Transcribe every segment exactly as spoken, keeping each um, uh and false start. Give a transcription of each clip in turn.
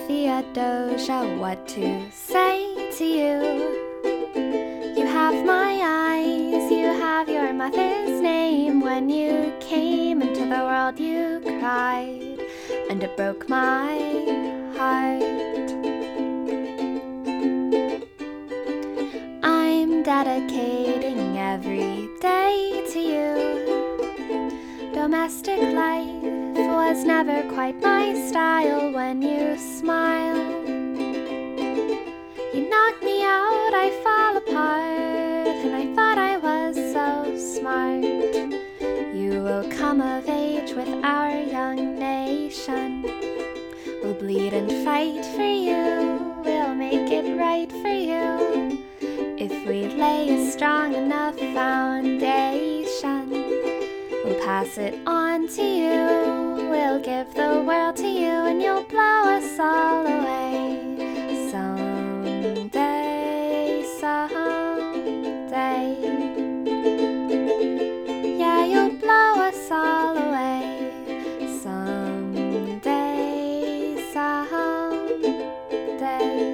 Theodosia, what to say to you. You have my eyes, you have your mother's name. When you came into the world you cried, and it broke my heart. I'm dedicating every day to you. Domestic life was never quite my style. When you smile, you knock me out, I fall apart, and I thought I was so smart. You will come of age with our young nation. We'll bleed and fight for you, we'll make it right for you. If we lay a strong enough foundation, we'll pass it on to you. We'll give the world to you, and you'll blow us all away. Someday, someday. Yeah, you'll blow us all away. Someday, someday.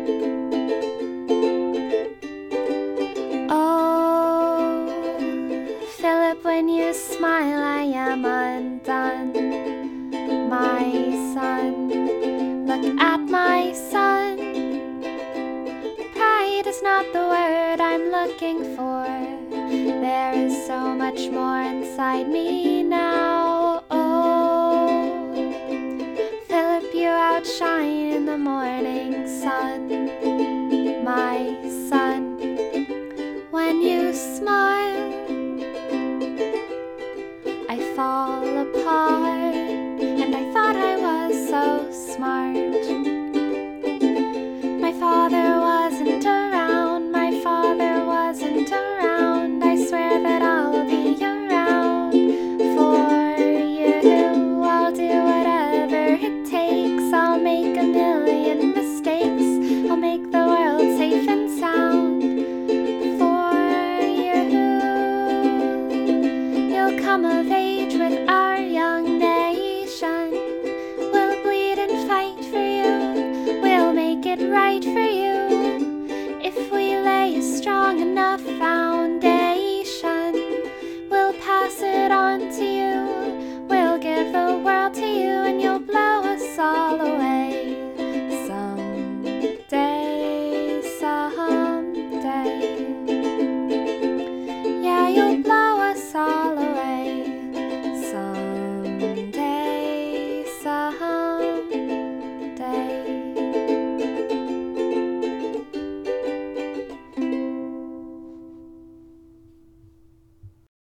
Oh, Philip, when you smile, I am undone. My son, look at my son. Pride is not the word I'm looking for. There is so much more inside me now. Oh, Philip, you outshine the morning sun. My son, when you smile, I fall apart, and I thought I was so smart.